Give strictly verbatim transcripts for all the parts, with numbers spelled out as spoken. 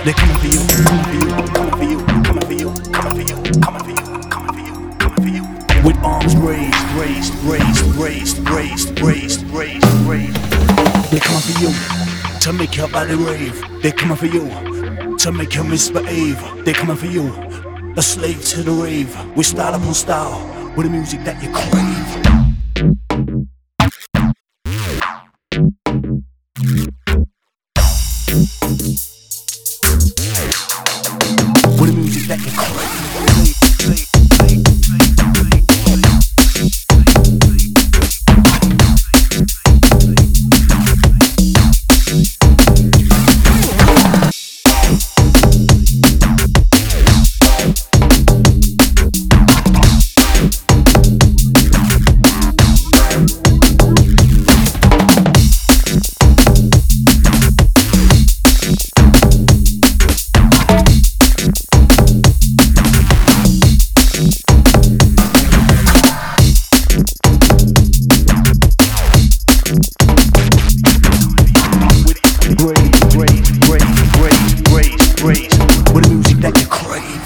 They're coming for you, coming for you, coming for you, coming for you, coming for you, coming for you, coming for you, coming for you. With arms raised, raised, raised, raised, raised, raised, raised, raised. They're coming for you to make your body rave. They're coming for you to make you misbehave. They're coming for you, a slave to the rave. We style upon style with the music that you crave. With the music that you crave. With the music that you crave.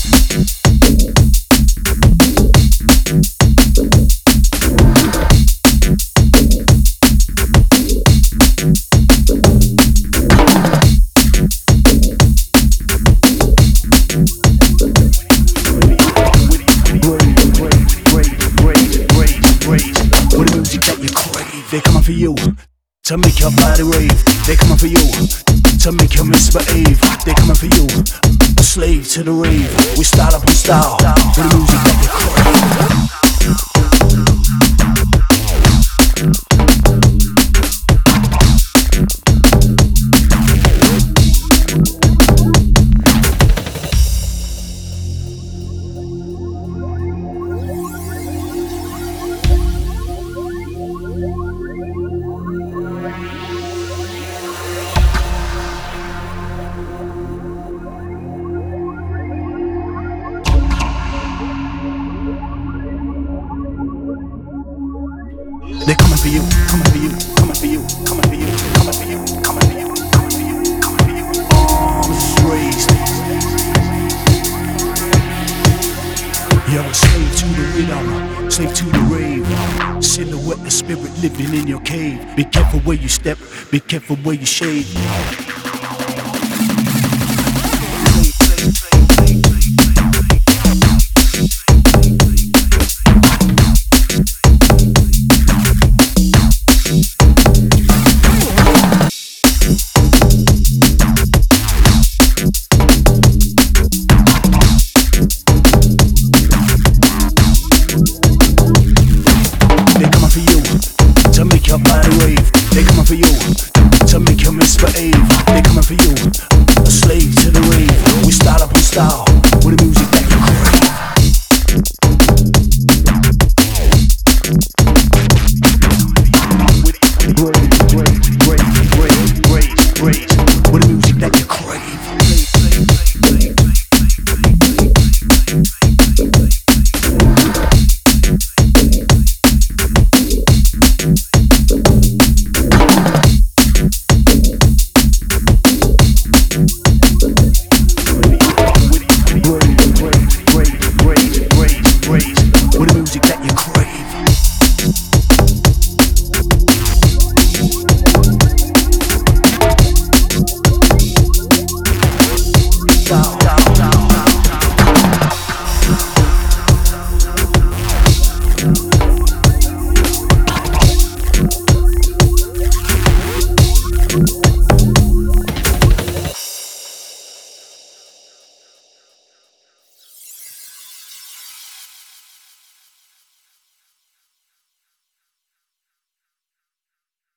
They're coming for you to make your body rave. They're coming for you to make you misbehave. They're coming for you, a slave to the rave. We style up on style with the music that you crave. They're coming for you, coming for you, coming for you, coming for you, coming for you, coming for you, coming for you, coming for you. Arms raised. You're a slave to the rhythm, slave to the rave. Silhouette, the spirit living in your cave. Be careful where you step, be careful where you shade. To make your body rave. They coming for you to make you misbehave. They coming for you, a slave to the rave. We style up on style with the music that you crave. With, with, with, with, with, with, with, with, with, with.